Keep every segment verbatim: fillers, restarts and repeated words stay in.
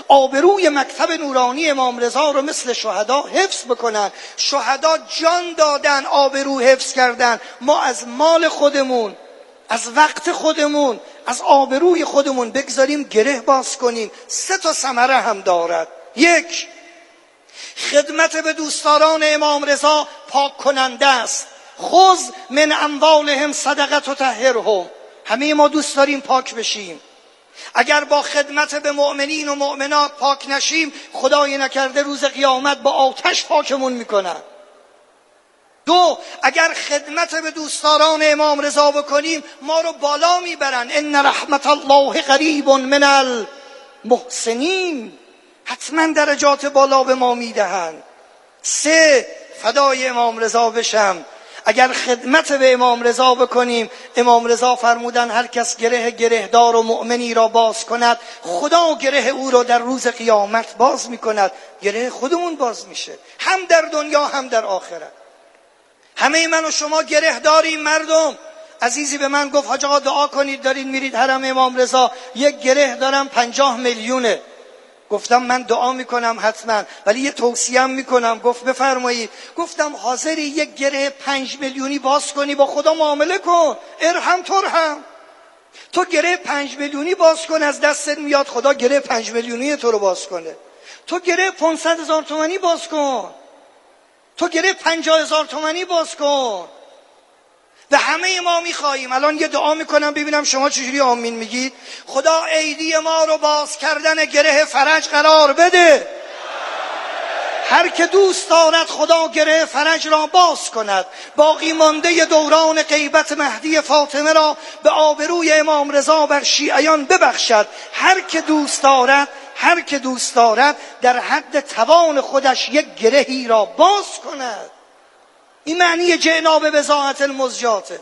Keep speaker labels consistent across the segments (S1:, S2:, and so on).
S1: آبروی مکتب نورانی امام رضا رو مثل شهدا حفظ بکنن. شهدا جان دادن، آبرو حفظ کردن. ما از مال خودمون، از وقت خودمون، از آبروی خودمون بگذاریم گره باز کنیم. سه تا ثمره هم دارد. یک، خدمت به دوستداران امام رضا پاک کننده است. خذ من اموالهم صدقه تطهرهم. همه ما دوست داریم پاک بشیم. اگر با خدمت به مؤمنین و مؤمنات پاک نشیم، خدای نکرده روز قیامت با آتش پاکمون میکنن. دو، اگر خدمت به دوستداران امام رضا بکنیم ما رو بالا میبرن. ان رحمت الله قریب من المحسنین. حتما درجات بالا به ما میدهند. سه، فدای امام رضا بشم، اگر خدمت به امام رضا بکنیم، امام رضا فرمودن هر کس گره گرهدار و مؤمنی را باز کند، خدا گره او را در روز قیامت باز میکند. گره خودمون باز میشه، هم در دنیا هم در آخرت. همه من و شما گره داریم. مردم عزیزی به من گفت حاج آقا دعا کنید، دارید میرید حرم امام رضا، یک گره دارم پنجاه میلیونه. گفتم من دعا میکنم حتما، ولی یه توصیه میکنم. گفت بفرمایید. گفتم حاضری یک گره پنج میلیونی باز کنی؟ با خدا معامله کن، ارحم ترحم. تو گره پنج میلیونی باز کن، از دستت میاد خدا گره پنج میلیونی تو رو باز کنه. تو گره پانصد هزار تومانی باز کن، تو گره پنجاه هزار تومانی باز کن. و همه ما میخواهیم. الان یه دعا میکنم ببینم شما چجوری آمین میگید. خدا ایدی ما رو باز کردن گره فرج قرار بده. هر که دوست دارد خدا گره فرج را باز کند. باقی مانده دوران غیبت مهدی فاطمه را به آبروی امام رضا بر شیعیان ببخشد. هر که دوست دارد هر که دوست دارد در حد توان خودش یک گرهی را باز کند. این معنی جئنا به بضاعة المزجاته.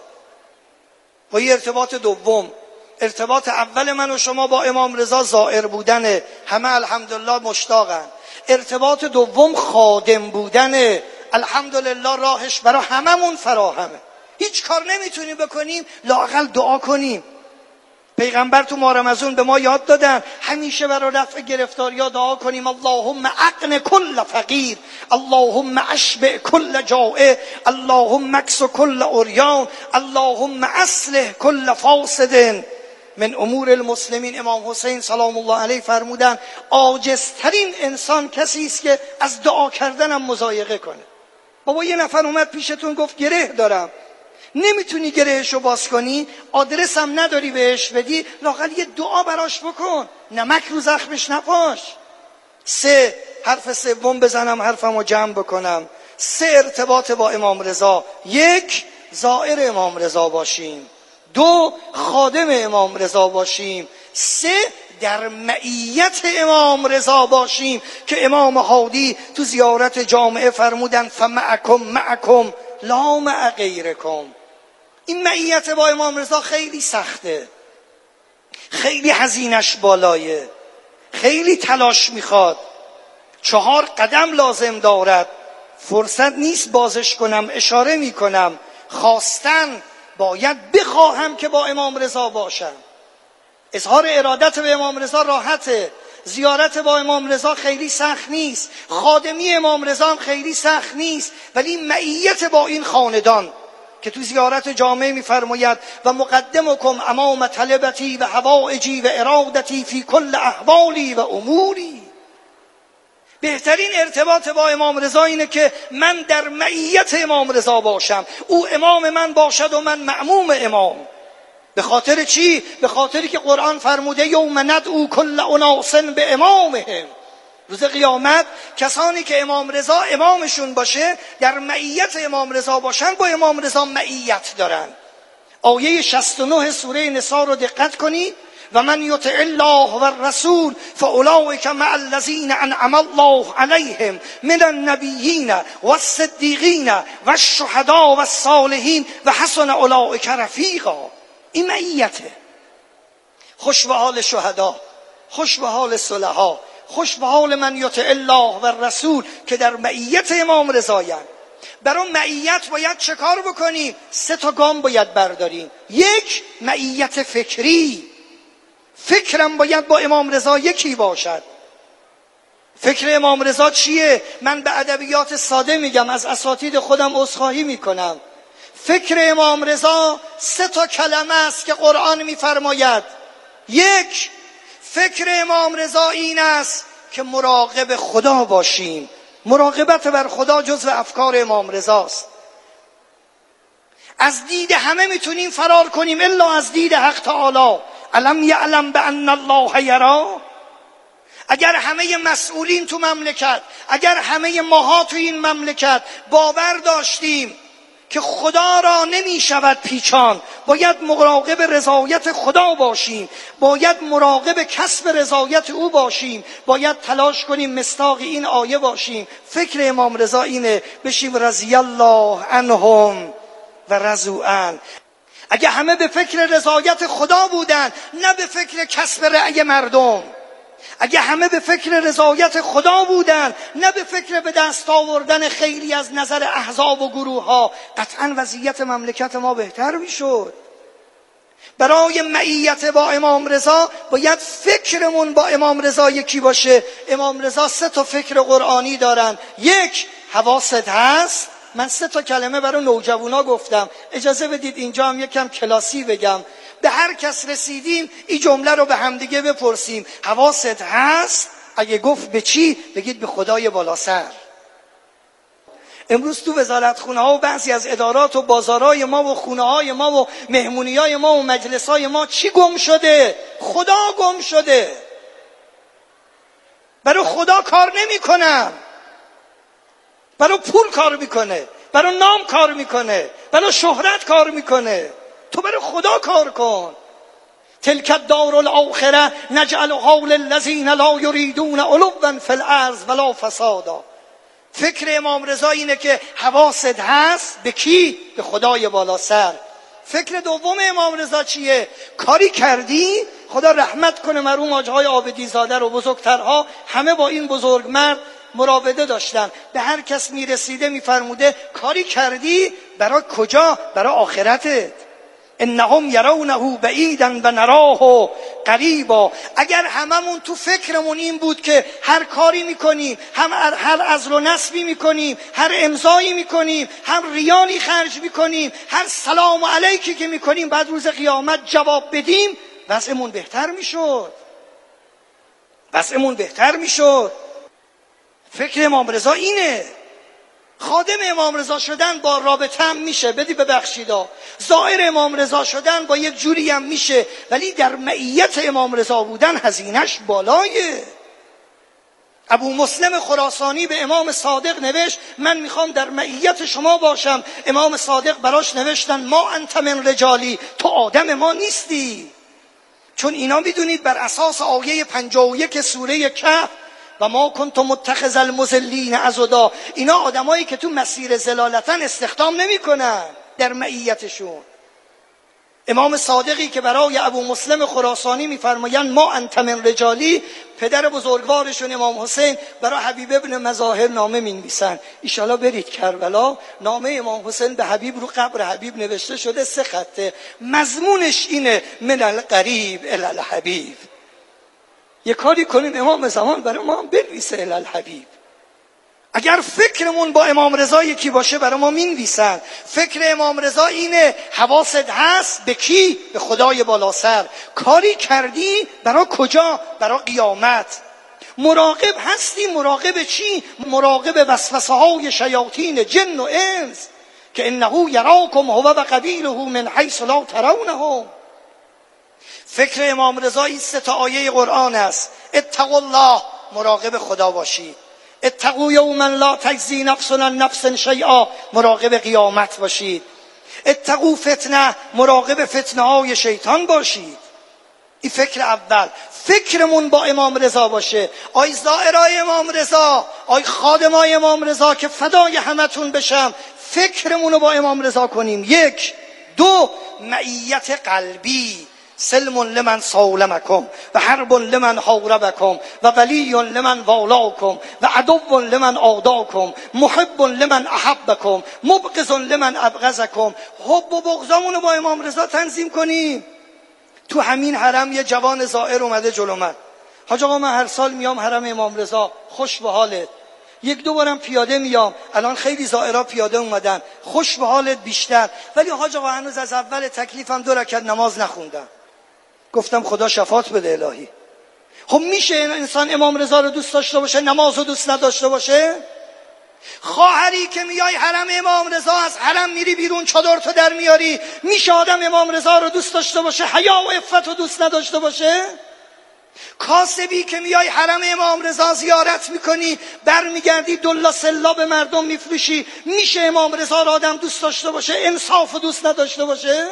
S1: و این ارتباط دوم. ارتباط اول من و شما با امام رضا زائر بودنه، همه الحمدلله مشتاقن. ارتباط دوم خادم بودنه، الحمدلله راهش برای هممون فراهمه. هیچ کار نمیتونیم بکنیم، لااقل دعا کنیم. پیغمبر تو ماه رمضان به ما یاد دادن همیشه برای رفع گرفتاریا دعا کنیم. اللهم اغن کل فقیر، اللهم اشبع کل جائع، اللهم اکس کل عریان، اللهم اصلح کل فاسد من امور المسلمین. امام حسین سلام الله علیه فرمودن عاجزترین انسان کسی است که از دعا کردنم مضایقه کنه. بابا یه نفر اومد پیشتون گفت گره دارم، نمیتونی گرهشو باز کنی، آدرس هم نداری بهش بدی، لااقل یه دعا براش بکن، نمک رو زخمش نپاش. سه، حرف سوم بزنم حرفمو جمع بکنم. سه، ارتباط با امام رضا. یک، زائر امام رضا باشیم. دو، خادم امام رضا باشیم. سه، در معیت امام رضا باشیم که امام هادی تو زیارت جامعه فرمودن فمعکم معکم لا مع غیرکم. این معیت با امام رضا خیلی سخته، خیلی هزینش بالایه، خیلی تلاش میخواد، چهار قدم لازم دارد. فرصت نیست بازش کنم، اشاره میکنم. خواستن باید بخواهم که با امام رضا باشم. اظهار ارادت به امام رضا راحته، زیارت با امام رضا خیلی سخت نیست، خادمی امام رضا هم خیلی سخت نیست، ولی معیت با این خاندان که تو زیارت جامعه میفرماید و مقدمکم امام طلبتی و حوائجی و ارادتی فی کل احوالی و اموری. بهترین ارتباط با امام رضا اینه که من در معیت امام رضا باشم، او امام من باشد و من مأموم امام. به خاطر چی؟ به خاطری که قرآن فرموده یوم ندعو کل اناس به امامهم. روز قیامت کسانی که امام رضا امامشون باشه، در معیت امام رضا باشن، با امام رضا معیت دارن. آیه شصت و نه سوره نساء رو دقت کنید. و من یطع الله و الرسول فاولئک مع الذین انعم الله علیهم من النبیین و الصدیقین و الشهداء و الصالحین و حسن اولئک رفیقا. این معیته. خوش به حال شهدا، خوش به حال صلحا، خوش به حال من یطع الله و الرسول که در معیت امام رضایند. برای معیت باید چه کار بکنیم؟ سه تا گام باید برداریم. یک، معیت فکری، فکرم باید با امام رضا یکی باشد. فکر امام رضا چیه؟ من به ادبیات ساده میگم، از اساتید خودم عذرخواهی میکنم. فکر امام رضا سه تا کلمه است که قرآن میفرماید. یک، فکر امام رضا این است که مراقب خدا باشیم. مراقبت بر خدا جزو افکار امام رضاست. از دید همه میتونیم فرار کنیم الا از دید حق تعالی. الم یعلم بان الله یری. اگر همه مسئولین تو مملکت، اگر همه ماها تو این مملکت باور داشتیم که خدا را نمی شود پیچان، باید مراقب رضایت خدا باشیم، باید مراقب کسب رضایت او باشیم، باید تلاش کنیم مصداق این آیه باشیم. فکر امام رضا اینه، بشیم رضی الله عنهم و رضوا عنه. اگه همه به فکر رضایت خدا بودن، نه به فکر کسب رأی مردم، اگه همه به فکر رضایت خدا بودن، نه به فکر به دست آوردن خیلی از نظر احزاب و گروه ها، قطعا وضعیت مملکت ما بهتر میشد. برای معیت با امام رضا باید فکرمون با امام رضا یکی باشه. امام رضا سه تا فکر قرآنی دارن. یک، حواست هست. من سه تا کلمه برای نوجوانا گفتم، اجازه بدید اینجا هم یکم کلاسی بگم. به هر کس رسیدیم این جمله رو به همدیگه بپرسیم. حواست هست؟ اگه گفت به چی؟ بگید به خدای بالا سر. امروز تو وزارتخونه ها و بعضی از ادارات و بازارهای ما و خونه های ما و مهمونی های ما و مجلس های ما چی گم شده؟ خدا گم شده. برای خدا کار نمی کنم، برای پول کار میکنه، برای نام کار میکنه، برای شهرت کار میکنه. تو برای خدا کار کن. تلک الدار الاخره نجعلها للذین لا یریدون علوا فی الارض ولا فسادا. فکر امام رضا اینه که حواست هست به کی؟ به خدای بالا سر. فکر دوم امام رضا چیه؟ کاری کردی؟ خدا رحمت کنه مرحوم حاج های عابدی زاده رو، بزرگترها همه با این بزرگ مرد مراوده داشتن. به هر کس میرسیده میفرموده کاری کردی؟ برای کجا؟ برای آخرتت. انهم یرونه بعیدا و نراه قریبا. اگر هممون تو فکرمون این بود که هر کاری میکنیم، هم هر عزل و نصبی میکنیم، هر امضایی میکنیم، هم ریالی خرج میکنیم، هر سلام علیکی که میکنیم بعد روز قیامت جواب بدیم، وضعمون بهتر میشد. وضعمون بهتر میشد. فکر امام رضا اینه. خادم امام رضا شدن با رابطه هم میشه، بدی ببخشیدا. زائر امام رضا شدن با یک جوری هم میشه، ولی در معیت امام رضا بودن هزینهش بالایه. ابو مسلم خراسانی به امام صادق نوشت من میخوام در معیت شما باشم. امام صادق براش نوشتن ما انت من رجالی، تو آدم ما نیستی. چون اینا میدونید بر اساس آیه پنجاه و یک سوره کهف و ما کنت متخذ المضلین عضدا، اینا آدمایی که تو مسیر زلالتن استخدام نمیکنن در معیتشون. امام صادقی که برای ابو مسلم خراسانی میفرمایند ما انت من رجالی، پدر بزرگوارشون امام حسین برای حبیب ابن مظاهر نامه مینویسن. ایشالا برید کربلا، نامه امام حسین به حبیب رو قبر حبیب نوشته شده، سه خطه. مضمونش اینه من القریب الی الحبیب. یه کاری کنیم امام زمان برای ما هم بنویسه الی الحبیب. اگر فکرمون با امام رضا یکی باشه برای ما مینویسن. فکر امام رضا اینه حواست هست به کی؟ به خدای بالا سر. کاری کردی برای کجا؟ برای قیامت. مراقب هستی. مراقب چی؟ مراقب وسوسه های شیاطین جن و انس که انه یراکم هو و قبیله من حیث لا ترونهم. فکر امام رضا این سه تا آیه قرآن است. اتقوا الله، مراقب خدا باشید. اتقوا یوما لا تجزی نفس عن نفس شیئا، مراقب قیامت باشید. اتقوا فتنه، مراقب فتنه های شیطان باشید. این فکر اول. فکرمون با امام رضا باشه. آی زائرای امام رضا، آی خادمای امام رضا که فدای همتون بشم، فکرمون رو با امام رضا کنیم. یک. دو، معیت قلبی. سلم لمن سالمکم و حرب لمن حاربکم و ولی لمن والاکم و عدو لمن عاداکم محب لمن احبکم مبغض لمن ابغضکم. حب و بغضمون رو با امام رضا تنظیم کنیم. تو همین حرم یه جوان زائر اومده جلو من، حاج آقا من هر سال میام حرم امام رضا، خوش به حالت. یک دو بارم پیاده میام، الان خیلی زائرا پیاده اومدن، خوش به حالت بیشتر. ولی حاج آقا هنوز از اول تکلیفم دو رکعت نماز نخوندم. گفتم خدا شفاعت بده الهی. خب میشه انسان امام رضا رو دوست داشته باشه نماز رو دوست نداشته باشه؟ خواهری که میای حرم امام رضا، از حرم میری بیرون چادر تو در میاری، میشه آدم امام رضا رو دوست داشته باشه حیا و عفت رو دوست نداشته باشه؟ کاسبی که میای حرم امام رضا زیارت میکنی، برمیگردی دلا سلا به مردم میفروشی، میشه امام رضا رو آدم دوست داشته باشه انصاف رو دوست نداشته باشه؟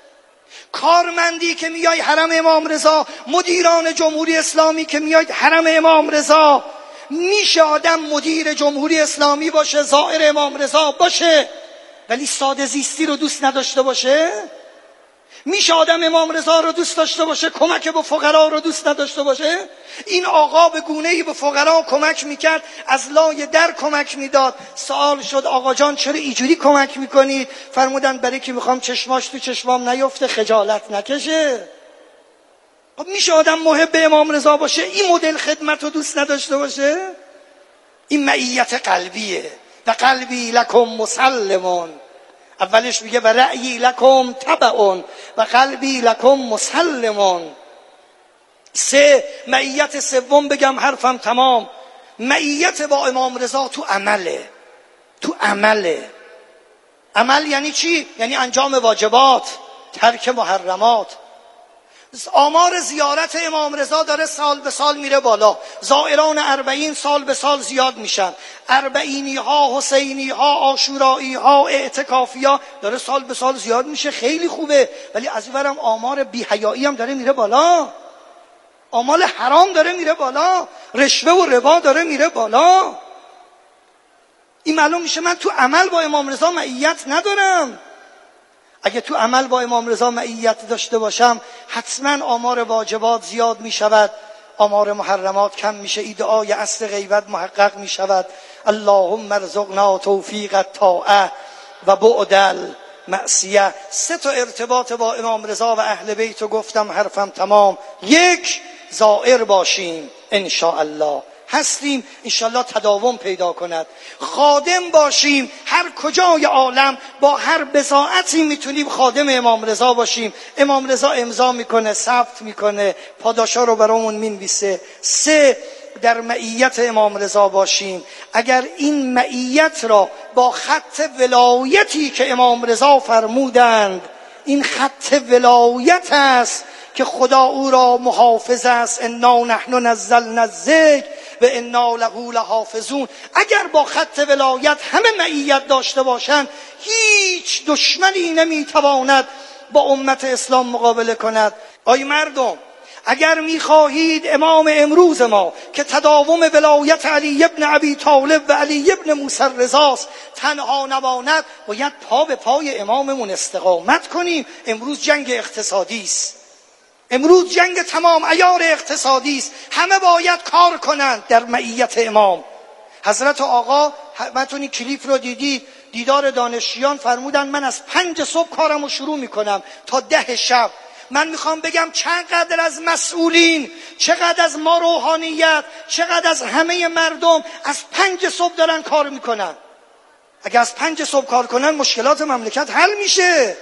S1: کارمندی که میای حرم امام رضا، مدیران جمهوری اسلامی که میای حرم امام رضا، میشه آدم مدیر جمهوری اسلامی باشه، زائر امام رضا باشه، ولی ساده زیستی رو دوست نداشته باشه؟ میشه آدم امام رضا رو دوست داشته باشه کمک به فقرا رو دوست نداشته باشه؟ این آقا به گونه‌ای به فقرا کمک میکرد، از لای در کمک میداد. سوال شد آقا جان چرا اینجوری کمک میکنید؟ فرمودن برای که میخوام چشماش تو چشمام نیفته خجالت نکشه. خب میشه آدم محب امام رضا باشه این مدل خدمت رو دوست نداشته باشه؟ این معیت قلبیه. و قلبی لکم مسلمون، اولش میگه و رأیی لکم تبعون و قلبی لکم مسلمون. سه، معیت سوم بگم حرفم تمام، معیت با امام رضا تو عمله. تو عمله. عمل یعنی چی؟ یعنی انجام واجبات، ترک محرمات. آمار زیارت امام رضا داره سال به سال میره بالا، زائران اربعین سال به سال زیاد میشن، اربعینی ها، حسینی ها، عاشورایی ها، اعتکافی ها داره سال به سال زیاد میشه، خیلی خوبه. ولی از اینورم آمار بی‌حیایی هم داره میره بالا، آمار حرام داره میره بالا، رشوه و ربا داره میره بالا. این معلوم میشه من تو عمل با امام رضا معیت ندارم. اگه تو عمل با امام رضا معیت داشته باشم حتما آمار واجبات زیاد می شود، آمار محرمات کم میشه، ادعای اصل غیبت محقق می شود. اللهم ارزقنا توفیق الطاعه و بعد المعصیه. سه تا ارتباط با امام رضا و اهل بیت رو گفتم، حرفم تمام. یک، زائر باشیم ان شاء الله، هستیم انشالله تداوم پیدا کند. خادم باشیم، هر کجای عالم با هر بضاعتی میتونیم خادم امام رضا باشیم. امام رضا امضا میکنه، ثبت میکنه، پاداشا رو برامون مینویسه. سه، در معیت امام رضا باشیم. اگر این معیت را با خط ولایتی که امام رضا فرمودند، این خط ولایت است که خدا او را محافظ است، انا نحن نزلنا الذکر و انا له لحافظون. اگر با خط ولایت همه معیت داشته باشند، هیچ دشمنی نمیتواند با امت اسلام مقابله کند. آی مردم، اگر میخواهید امام امروز ما که تداوم ولایت علی ابن ابی طالب و علی ابن موسی رضاست تنها نماند، باید پا به پای اماممون استقامت کنیم. امروز جنگ اقتصادی است، امروز جنگ تمام عیار اقتصادی است، همه باید کار کنند در معیت امام. حضرت آقا همتون کلیپ رو دیدید، دیدار دانشجویان فرمودن من از پنج صبح کارم رو شروع میکنم تا ده شب. من میخوام بگم چقدر از مسئولین، چقدر از ما روحانیت، چقدر از همه مردم از پنج صبح دارن کار میکنن. اگه از پنج صبح کار کنن مشکلات مملکت حل میشه.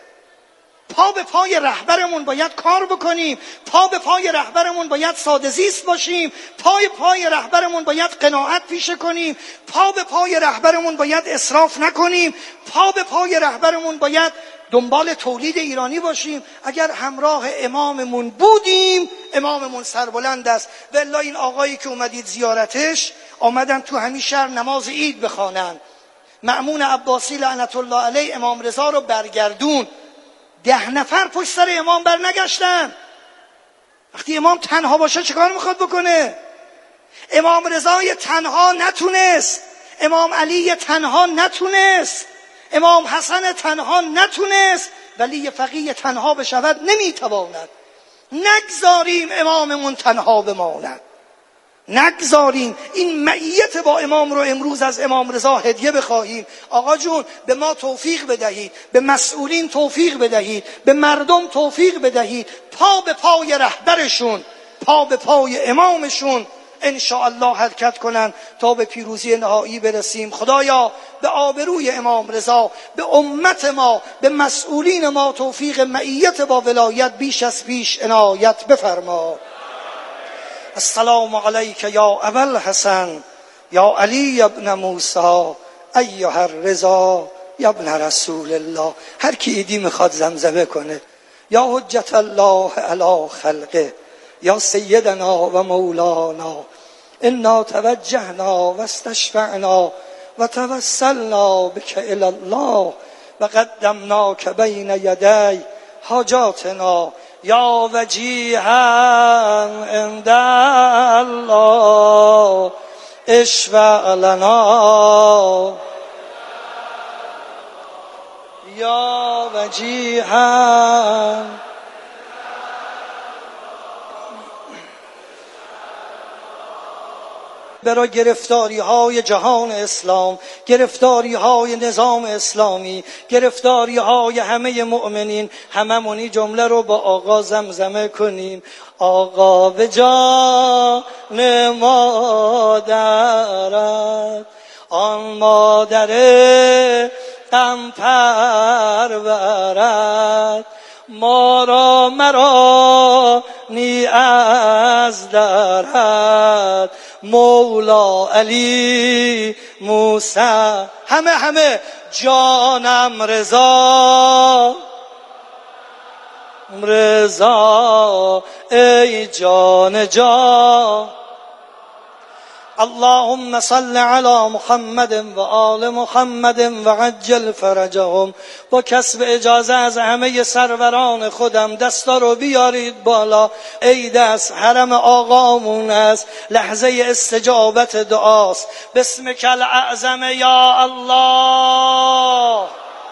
S1: پا به پای رهبرمون باید کار بکنیم، پا به پای رهبرمون باید ساده زیست باشیم، پای پای رهبرمون باید قناعت پیشه کنیم، پا به پای رهبرمون باید اسراف نکنیم، پا به پای رهبرمون باید دنبال تولید ایرانی باشیم. اگر همراه اماممون بودیم، اماممون سربلند است. والله این آقایی که اومدید زیارتش، آمدن تو همین شهر نماز عید بخوانن، مأمون عباسی لعنت الله علیه امام رضا رو برگردون، ده نفر پشت سر امام بر نگشتن. وقتی امام تنها باشه چه کار میخواد بکنه؟ امام رضای تنها نتونست، امام علی تنها نتونست، امام حسن تنها نتونست، ولی فقیه تنها بشود نمیتواند. نگذاریم اماممون تنها بماند، نگذاریم. این معیت با امام رو امروز از امام رضا هدیه بخواهیم. آقا جون به ما توفیق بدهید، به مسئولین توفیق بدهید، به مردم توفیق بدهید، پا به پای رهبرشون پا به پای امامشون ان شاء الله حرکت کنن تا به پیروزی نهایی برسیم. خدایا به آبروی امام رضا، به امت ما، به مسئولین ما توفیق معیت با ولایت بیش از پیش عنایت بفرما. السلام علیک یا ابا الحسن یا علی ابن موسی ایها الرضا یا ابن رسول الله. هر کی ایدی میخواد زمزمه کنه. یا حجت الله علی خلقه یا سیدنا و مولانا انا توجهنا و استشفعنا و توسلنا بک الی الله و قدمناک بین یدی حاجاتنا یا وجیها عند الله اشفع لنا یا وجیها. برای گرفتاری های جهان اسلام، گرفتاری های نظام اسلامی، گرفتاری های همه مؤمنین، هممونی جمله رو با آقا زمزمه کنیم. آقا به جان مادرت، آن مادر غم پرورد، ما را مرا نی از درد، مولا علی موسی. همه همه جانم رضا رضا ای جان جان. اللهم صل علی محمد و آل محمد و عجل فرجهم. با کسب اجازه از همه سروران خودم دستا رو بیارید بالا. عید است، حرم آقامون است، لحظه استجابت دعاست. بسمک الاعظم یا الله.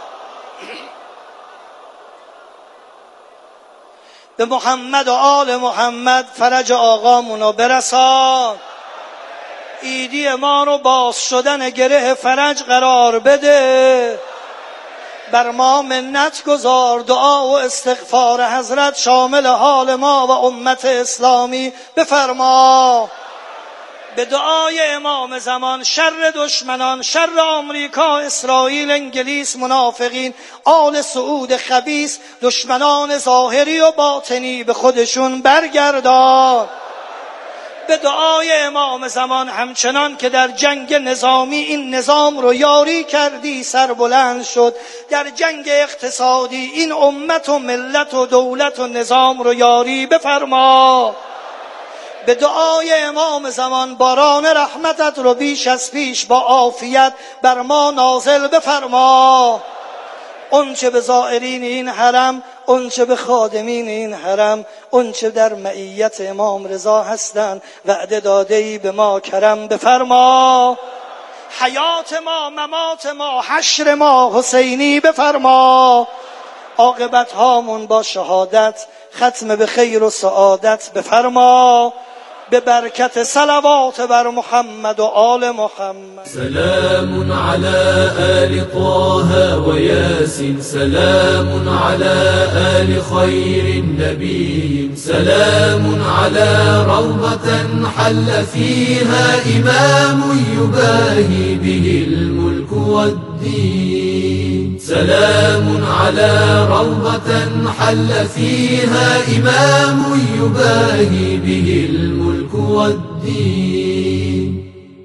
S1: به محمد و آل محمد فرج آقامونو برسان. ایدی ما رو باز شدن گره فرج قرار بده. بر ما منت گذار. دعا و استغفار حضرت شامل حال ما و امت اسلامی بفرما. به دعای امام زمان شر دشمنان، شر آمریکا، اسرائیل، انگلیس، منافقین، آل سعود خبیث، دشمنان ظاهری و باطنی به خودشون برگردان. به دعای امام زمان همچنان که در جنگ نظامی این نظام رو یاری کردی سربلند شد، در جنگ اقتصادی این امت و ملت و دولت و نظام رو یاری بفرما. به دعای امام زمان باران رحمتت رو بیش از پیش با عافیت بر ما نازل بفرما. اونچه به زائرین این حرم، اونچه به خادمین این حرم، اونچه در معیت امام رضا هستند وعده داده‌ای به ما کرم بفرما. حیات ما، ممات ما، حشر ما حسینی بفرما. عاقبت هامون با شهادت ختم به خیر و سعادت بفرما. به برکت صلوات بر محمد و آل محمد.
S2: سلام على آل طه و یاسین، سلام على آل خیر النبی، سلام على روضة حل فيها إمام يباهي به الملك والدين، سلام على روضة حل فيها إمام يباهي به الملك والدين.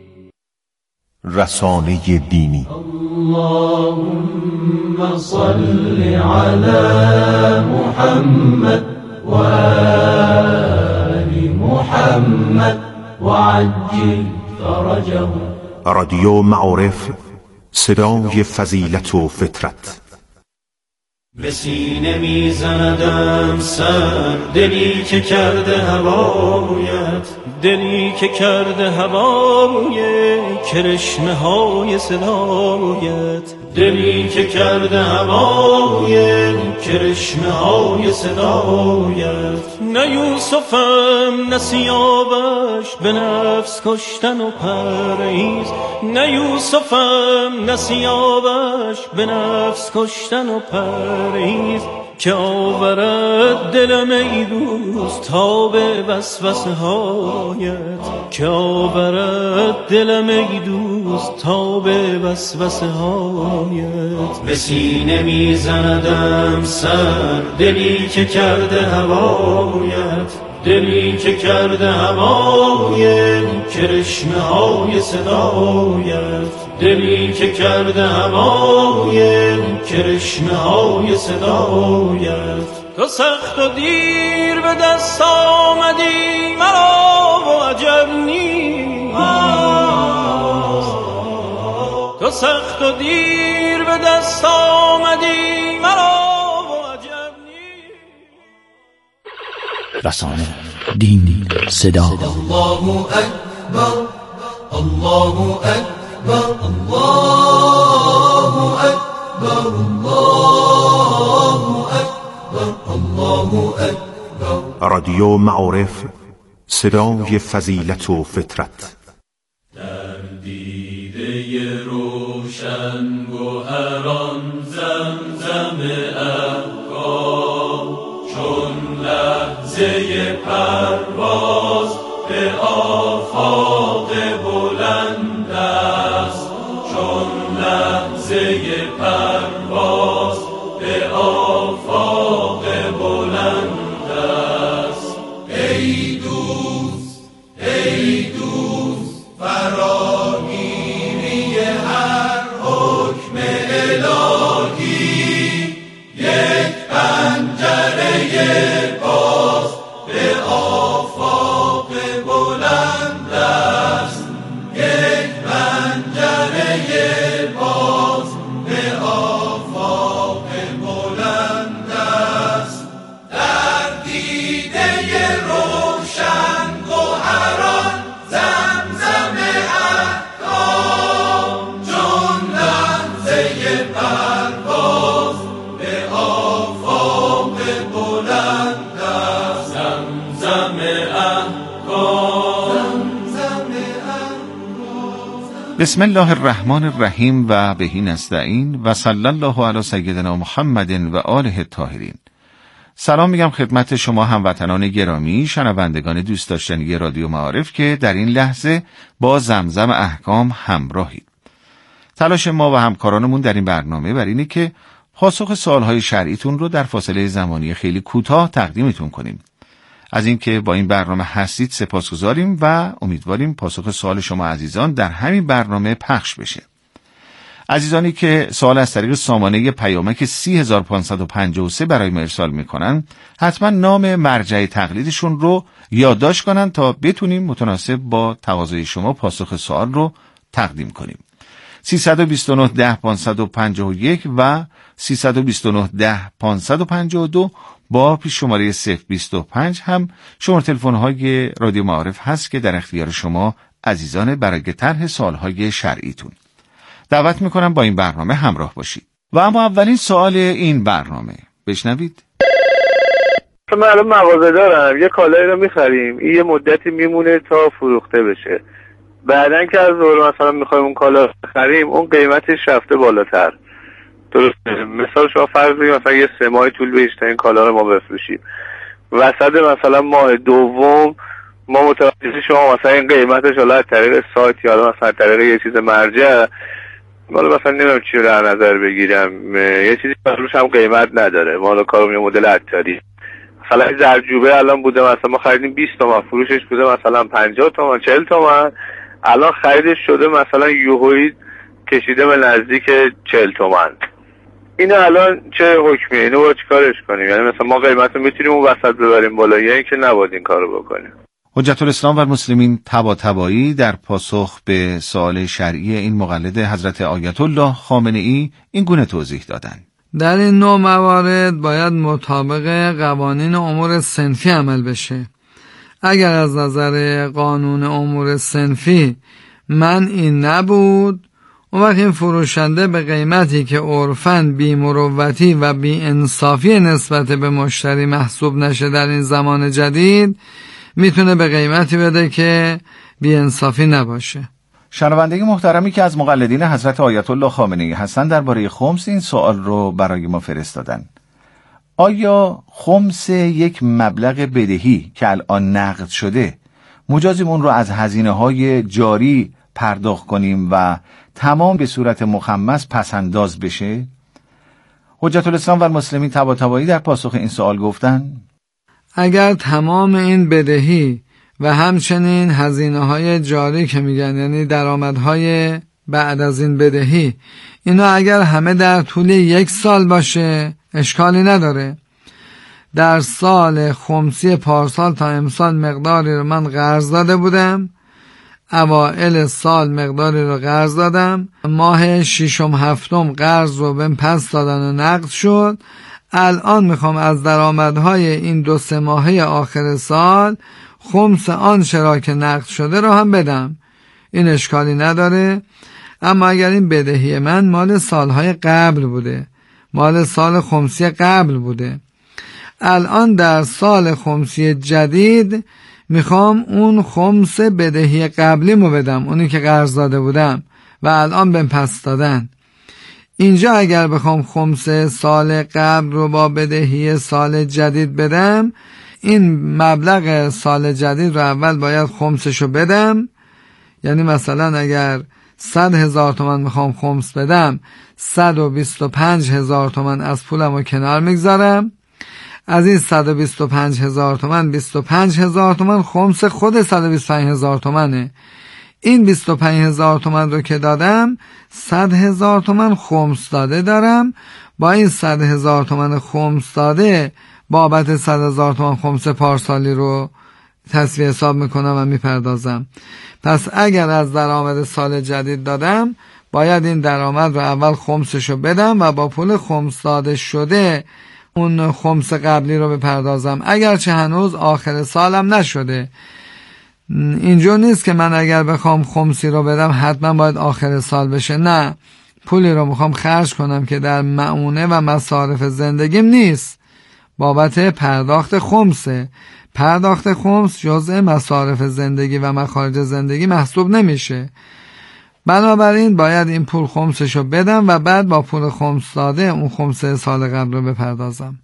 S3: رسانه دینی.
S2: اللهم صل على محمد و آل محمد وعجل فرجه.
S3: رادیو معارف، صدای فضیلت و فطرت.
S2: به سینه میزندم سر، دلی که کرده هوایت، دلی که کرده هوای کرشمه های صدایت، دلی که کرده هوای کرشمه های صدایت. نه یوسفم نه سیاوش به نفس کشتن و پرهیز، نه یوسفم نه سیاوش به نفس کشتن و پرهیز. که آورد دلم ای دوست تا به وسوسه هایت، که آورد دلم ای دوست تا به وسوسه هایت. به سینه میزندم سر دلی که کرده هوایت، دلی که کرده هوای کرشمه های صدایت، دلی که کرده هوای کرشمه های صدایت. تو سخت و دیر به دست آمدی مرا و عجب نیست، تو سخت و دیر به دست آمدی مرا و عجب نیست.
S4: رسانه، دین، صدا.
S5: الله اکبر، الله اکبر، الله اکبر، الله اکبر، الله اکبر.
S3: رادیو معارف، صدای فضیلت و فطرت.
S2: در دیده روشن گوهران زمزم احکام، چون لحظه پرواز به آفاق بلند است، چون لحظه پرواز به آفاق بلند است. ای دوست، ای دوست، فراگیری هر حکم الهی یک پنجره باز به آفاق بلند است، یک پنجره باز به آفاق بلند است. در دیده روشن گوهران زمزم احکام، چون لحظه پرواز به آفاق بلند است. زمزم احکام، زمزم احکام.
S6: بسم الله الرحمن الرحیم و بهی نستعین و صلی الله علی سیدنا محمد و آله الطاهرین. سلام میگم خدمت شما هموطنان گرامی، شنوندگان دوست داشتنی رادیو معارف که در این لحظه با زمزم احکام همراهید. تلاش ما و همکارانمون در این برنامه بر اینه که پاسخ سوالهای شرعیتون رو در فاصله زمانی خیلی کوتاه تقدیمتون کنیم. از اینکه با این برنامه هستید سپاسگزاریم و امیدواریم پاسخ سوال شما عزیزان در همین برنامه پخش بشه. عزیزانی که سوال از طریق سامانه پیامک سی هزار و پانصد و پنجاه و سه برای ما ارسال میکنن، حتما نام مرجع تقلیدشون رو یادداشت کنن تا بتونیم متناسب با تقاضای شما پاسخ سوال رو تقدیم کنیم. سیصد و بیست و نه ده پانصد و پنجاه و یک و سیصد و بیست و نه ده پانصد و پنجاه و دو با پیش شماره صفر بیست و پنج هم شماره تلفن‌های رادیو معارف هست که در اختیار شما عزیزان برای طرح سوال‌های شرعیتون. دعوت میکنم با این برنامه همراه باشید. و اما اولین سوال این برنامه بشنوید.
S7: من الان مغازه دارم، یه کالایی رو میخریم، این یه مدتی میمونه تا فروخته بشه، بعدن که از ظهر مثلا میخوایم اون کالا بخریم اون قیمتش رفته بالاتر. درسته؟ مثال شما فرض بگیم مثلا یه سه ماه طول بکشه تا این کالا رو ما بفروشیم، وسط مثلا ماه دوم ما متوجه شما مثلا این قیمتش حالا از طریق سایت یا مثلا از طریق یه چیز مرجع، حالا مثلا نمیدونم چی رو در نظر بگیرم، یه چیزی روش هم قیمت نداره، ما حالا کارم یه مدل عطاری، مثلا زرجوبه الان بوده مثلا ما خریدیم بیست تومن، فروشش بوده مثلا پنجاه تومن چهل تومن، الان خریدش شده مثلا یوهویی کشیده به نزدیک چهل تومن. این الان چه حکمیه؟ اینو باید چیکارش کنیم؟ یعنی مثلا ما قیمت رو میتونیم اون وسط ببریم بالا یا اینکه نباید این کارو بکنیم؟
S6: حجت الاسلام و المسلمین طباطبایی در پاسخ به سوال شرعی این مقلد حضرت آیت الله خامنه ای این گونه توضیح دادند.
S8: در این نوع موارد باید مطابق قوانین امور صنفی عمل بشه. اگر از نظر قانون امور صنفی منعی نبود، اون وقت این فروشنده به قیمتی که عرفاً بی‌مروتی و بی‌انصافی نسبت به مشتری محسوب نشه در این زمان جدید، میتونه به قیمتی بده که بی‌انصافی نباشه.
S6: شنونده محترمی که از مقلدین حضرت آیت الله خامنه ای هستند درباره خمس این سوال رو برای ما فرستادن. آیا خمس یک مبلغ بدهی که الان نقد شده مجازیم اون رو از هزینه های جاری پرداخت کنیم و تمام به صورت مخمس پسنداز بشه؟ حجت الاسلام و المسلمین طباطبایی در پاسخ این سوال گفتن
S8: اگر تمام این بدهی و همچنین هزینه های جاری که میگن، یعنی درآمدهای بعد از این بدهی، اینا اگر همه در طول یک سال باشه اشکالی نداره. در سال خمسی پارسال تا امسال مقداری رو من قرض داده بودم، اوائل سال مقداری رو قرض دادم، ماه ششم هفتم قرض رو بهم پس دادن و نقد شد. الان میخوام از درآمدهای این دو سه ماهه آخر سال خمس آن چرا که نقد شده رو هم بدم، این اشکالی نداره. اما اگر این بدهی من مال سالهای قبل بوده، مال سال خمسی قبل بوده، الان در سال خمسی جدید میخوام اون خمس بدهی قبلیمو بدم، اونی که قرض داده بودم و الان بهم پس دادن. اینجا اگر بخوام خمس سال قبل رو با بدهی سال جدید بدم، این مبلغ سال جدید رو اول باید خمسشو بدم. یعنی مثلا اگر صد هزار تومن میخوام خمس بدم، صد و بیست و پنج هزار تومن از پولم رو کنار میگذارم. از این صد و بیست و پنج هزار تومن بیست و پنج هزار تومن خمس خود صد و بیست و پنج هزار تومنه. این بیست و پنج هزار تومن رو که دادم، صد هزار تومن خمس داده دارم. با این صد هزار تومن خمس داده بابت صد هزار تومن خمس پارسالی رو تصفیه حساب میکنم و میپردازم. پس اگر از درآمد سال جدید دادم، باید این درآمد رو اول خمسشو بدم و با پول خمس داده شده اون خمس قبلی رو بپردازم، اگرچه هنوز آخر سالم نشده. اینجور نیست که من اگر بخوام خمسی رو بدم حتما باید آخر سال بشه، نه، پولی رو میخوام خرج کنم که در معونه و مصارف زندگیم نیست، بابت پرداخت خمسه. پرداخت خمس جزء مصارف زندگی و مخارج زندگی محسوب نمیشه. بنابراین باید این پول خمسشو بدم و بعد با پول خمس داده اون خمس سال قبل رو بپردازم.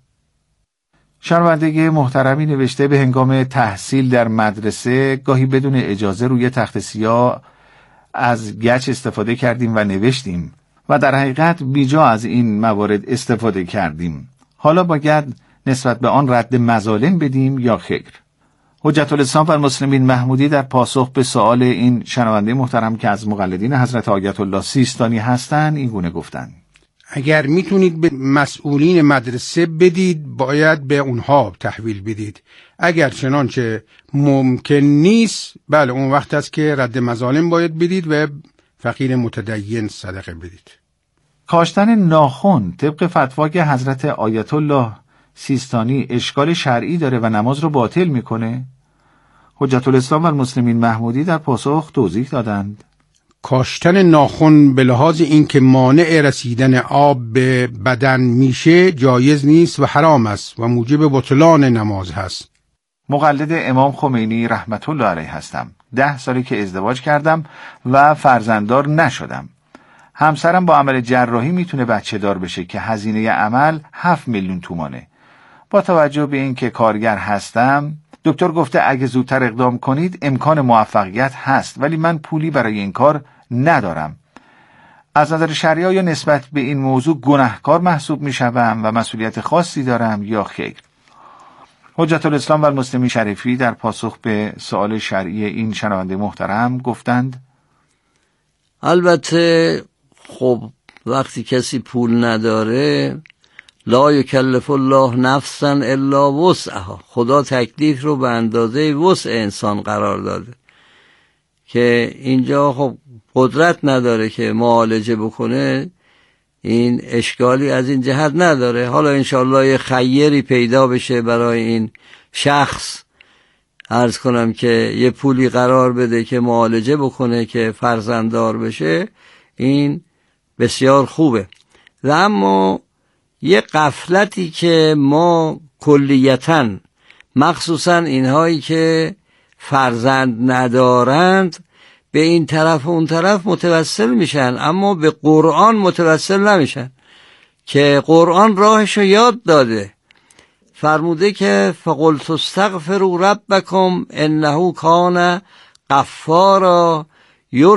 S6: شنونده محترمی نوشته به هنگام تحصیل در مدرسه گاهی بدون اجازه روی تخت سیاه از گچ استفاده کردیم و نوشتیم و در حقیقت بیجا از این موارد استفاده کردیم. حالا باید نسبت به آن رد مظالم بدیم یا خیر؟ حجت الاسلام و المسلمین محمودی در پاسخ به سؤال این شنونده محترم که از مقلدین حضرت آیت الله سیستانی هستند این گونه گفتند:
S9: اگر میتونید به مسئولین مدرسه بدید باید به اونها تحویل بدید. اگر چنانچه ممکن نیست، بله اون وقت است که رد مظالم باید بدید و فقیر متدین صدقه بدید.
S6: کاشتن ناخن طبق فتوای حضرت آیت الله سیستانی اشکال شرعی داره و نماز رو باطل میکنه؟ حجت الاسلام و المسلمین محمودی در پاسخ توضیح دادند:
S9: کاشتن ناخن به لحاظ اینکه مانع رسیدن آب به بدن میشه جایز نیست و حرام است و موجب بطلان نماز هست.
S6: مقلد امام خمینی رحمت الله علیه هستم. ده سالی که ازدواج کردم و فرزنددار نشدم. همسرم با عمل جراحی میتونه بچه دار بشه که هزینه عمل هفت میلیون تومانه. با توجه به این که کارگر هستم، دکتر گفته اگه زودتر اقدام کنید امکان موفقیت هست، ولی من پولی برای این کار ندارم. از نظر شرعی یا نسبت به این موضوع گناهکار محسوب میشوم و مسئولیت خاصی دارم یا خیر؟ حجت الاسلام و المسلمین شریفی در پاسخ به سوال شرعی این شنونده محترم گفتند:
S10: البته خب وقتی کسی پول نداره، لا یکلف الله نفسا الا وسعها، خدا تکلیف رو به اندازه وسع انسان قرار داده که اینجا خب قدرت نداره که معالجه بکنه، این اشکالی از این جهت نداره. حالا انشالله یه خیری پیدا بشه برای این شخص، عرض کنم که یه پولی قرار بده که معالجه بکنه که فرزنددار بشه، این بسیار خوبه. و اما یه غفلتی که ما کلیتاً مخصوصاً اینهایی که فرزند ندارند به این طرف و اون طرف متوسل میشن، اما به قرآن متوسل نمیشن که قرآن راهشو یاد داده فرموده که فقلت استغفروا ربکم انه کان غفارا